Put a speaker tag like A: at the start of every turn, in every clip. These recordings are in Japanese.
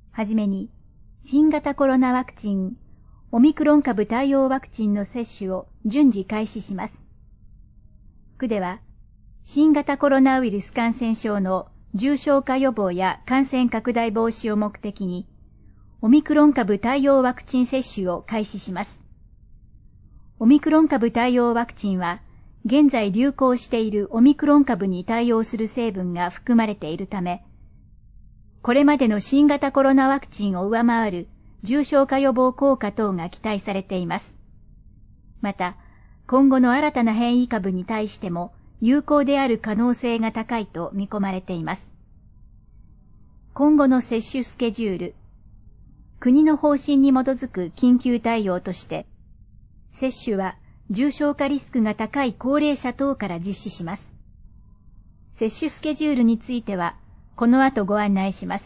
A: はじめに、新型コロナワクチン、オミクロン株対応ワクチンの接種を順次開始します。区では、新型コロナウイルス感染症の重症化予防や感染拡大防止を目的に、オミクロン株対応ワクチン接種を開始します。オミクロン株対応ワクチンは、現在流行しているオミクロン株に対応する成分が含まれているため、これまでの新型コロナワクチンを上回る重症化予防効果等が期待されています。また、今後の新たな変異株に対しても有効である可能性が高いと見込まれています。今後の接種スケジュール。国の方針に基づく緊急対応として、接種は重症化リスクが高い高齢者等から実施します。接種スケジュールについては、この後ご案内します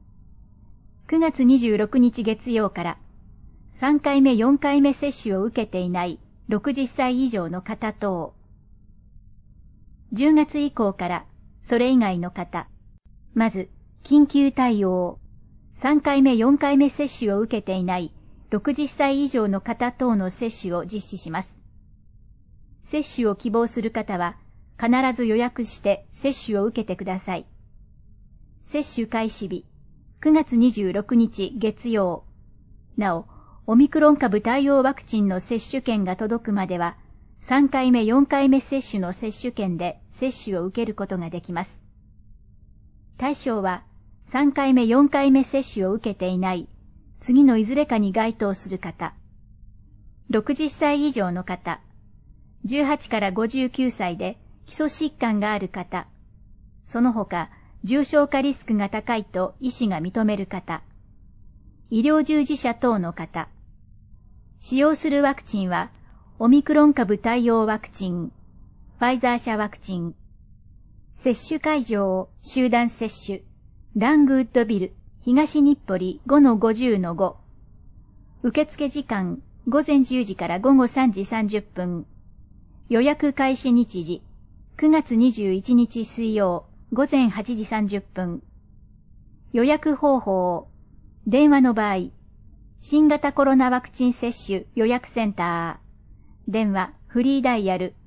A: 。9月26日月曜から、3回目4回目接種を受けていない60歳以上の方等。10月以降から、それ以外の方。まず、緊急対応。3回目4回目接種を受けていない60歳以上の方等の接種を実施します。接種を希望する方は、必ず予約して接種を受けてください。接種開始日、9月26日月曜。なお、オミクロン株対応ワクチンの接種券が届くまでは、3回目4回目接種の接種券で接種を受けることができます。対象は、3回目4回目接種を受けていない、次のいずれかに該当する方。60歳以上の方。18から59歳で基礎疾患がある方。その他、重症化リスクが高いと医師が認める方。医療従事者等の方。使用するワクチンは、オミクロン株対応ワクチン、ファイザー社ワクチン。接種会場、集団接種、ラングウッドビル、東日暮里 5-50-5。受付時間、午前10時から午後3時30分。予約開始日時、9月21日水曜、午前8時30分。予約方法、電話の場合、新型コロナワクチン接種予約センター、電話フリーダイヤル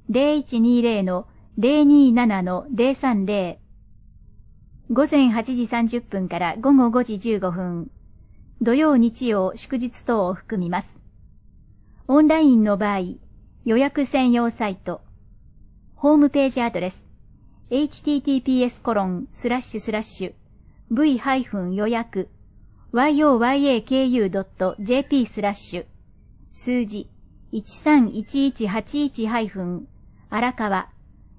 A: 0120-027-030、午前8時30分から午後5時15分、土曜日曜祝日等を含みます。オンラインの場合、予約専用サイト、ホームページアドレス、https://v-予約yoyaku.jp/ 数字131181- 荒川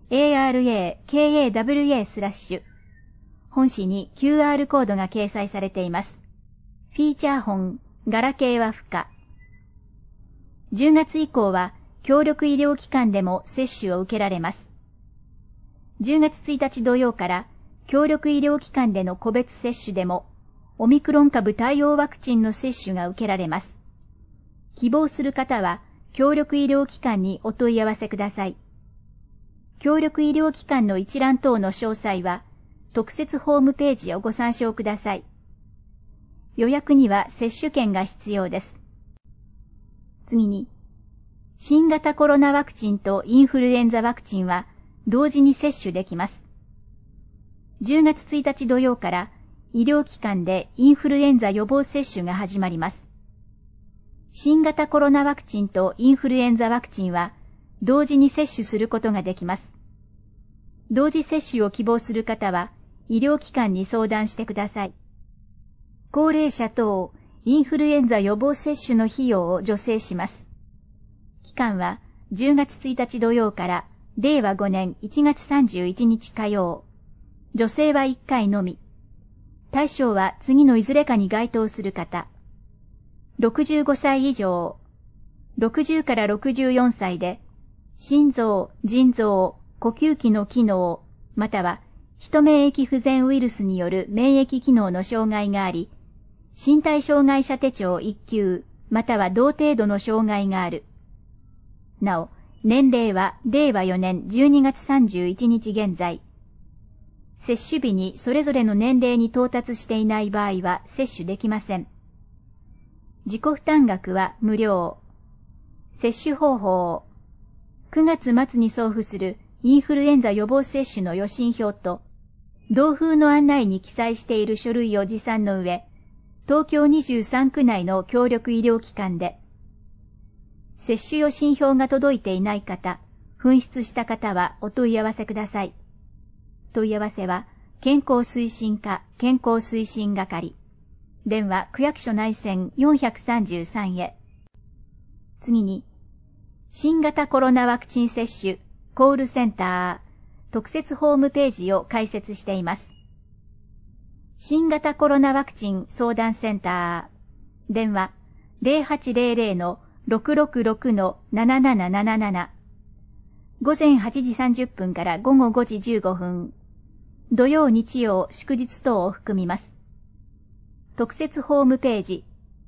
A: ARAKAWA/ 本誌に QR コードが掲載されています。フィーチャー本、ガラケーは不可。10月以降は、協力医療機関でも接種を受けられます。10月1日土曜から、協力医療機関での個別接種でも、オミクロン株対応ワクチンの接種が受けられます。希望する方は、協力医療機関にお問い合わせください。協力医療機関の一覧等の詳細は、特設ホームページをご参照ください。予約には接種券が必要です。次に、新型コロナワクチンとインフルエンザワクチンは同時に接種できます。10月1日土曜から医療機関でインフルエンザ予防接種が始まります。新型コロナワクチンとインフルエンザワクチンは同時に接種することができます。同時接種を希望する方は医療機関に相談してください。高齢者等インフルエンザ予防接種の費用を助成します。期間は10月1日土曜から令和5年1月31日火曜。助成は1回のみ。対象は次のいずれかに該当する方。65歳以上。60から64歳で、心臓、腎臓、呼吸器の機能、または、ヒト免疫不全ウイルスによる免疫機能の障害があり、身体障害者手帳1級、または同程度の障害がある。なお、年齢は令和4年12月31日現在。 接種日にそれぞれの年齢に到達していない場合は接種できません。自己負担額は無料。接種方法。9月末に送付するインフルエンザ予防接種の予診票と、同封の案内に記載している書類を持参の上、東京23区内の協力医療機関で、接種予診票が届いていない方、紛失した方はお問い合わせください。問い合わせは、健康推進課健康推進係。電話区役所内線433へ。次に、新型コロナワクチン接種コールセンター特設ホームページを開設しています。新型コロナワクチン相談センター。電話0800-666-7777。午前8時30分から午後5時15分。土曜日曜祝日等を含みます。特設ホームページ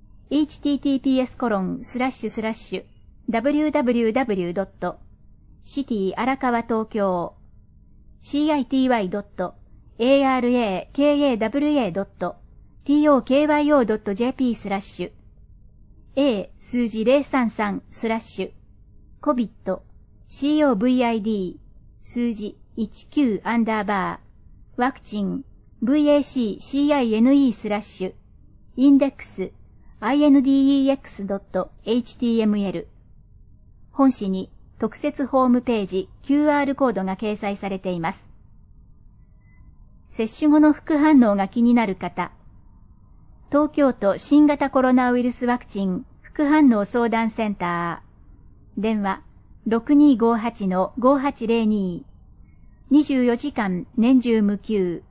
A: city-arakawa-tokyo-city-arakawa-tokyo.tokyo.jp/ A 数字033/ COVID COVID 数字19_ ワクチン VACCINE/ インデックス index.html 本紙に特設ホームページ QR コードが掲載されています。接種後の副反応が気になる方、東京都新型コロナウイルスワクチン副反応相談センター。電話 6258-5802。24時間年中無休。